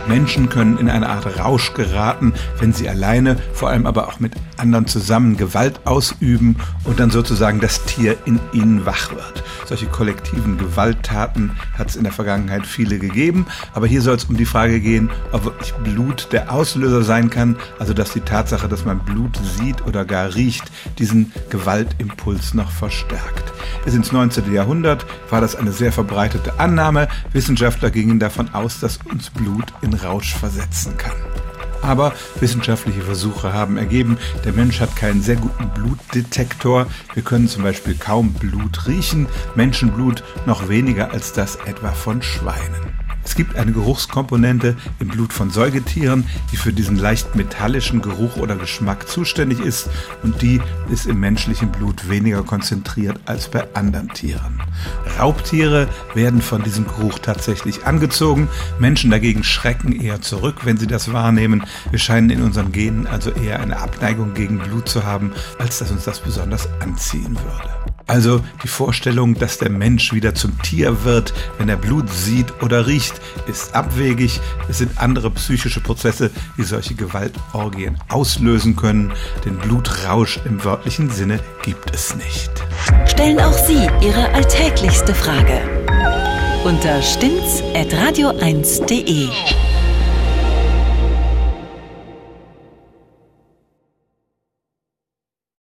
Menschen können in eine Art Rausch geraten, wenn sie alleine, vor allem aber auch mit anderen zusammen Gewalt ausüben und dann sozusagen das Tier in ihnen wach wird. Solche kollektiven Gewalttaten hat es in der Vergangenheit viele gegeben, aber hier soll es um die Frage gehen, ob wirklich Blut der Auslöser sein kann, also dass die Tatsache, dass man Blut sieht oder gar riecht, diesen Gewaltimpuls noch verstärkt. Bis ins 19. Jahrhundert war das eine sehr verbreitete Annahme. Wissenschaftler gingen davon aus, dass uns Blut in Rausch versetzen kann. Aber wissenschaftliche Versuche haben ergeben, der Mensch hat keinen sehr guten Blutdetektor. Wir können zum Beispiel kaum Blut riechen, Menschenblut noch weniger als das etwa von Schweinen. Es gibt eine Geruchskomponente im Blut von Säugetieren, die für diesen leicht metallischen Geruch oder Geschmack zuständig ist, und die ist im menschlichen Blut weniger konzentriert als bei anderen Tieren. Raubtiere werden von diesem Geruch tatsächlich angezogen, Menschen dagegen schrecken eher zurück, wenn sie das wahrnehmen. Wir scheinen in unseren Genen also eher eine Abneigung gegen Blut zu haben, als dass uns das besonders anziehen würde. Also die Vorstellung, dass der Mensch wieder zum Tier wird, wenn er Blut sieht oder riecht, ist abwegig. Es sind andere psychische Prozesse, die solche Gewaltorgien auslösen können. Den Blutrausch im wörtlichen Sinne gibt es nicht. Stellen auch Sie Ihre alltäglichste Frage unter stimmt's@radio1.de.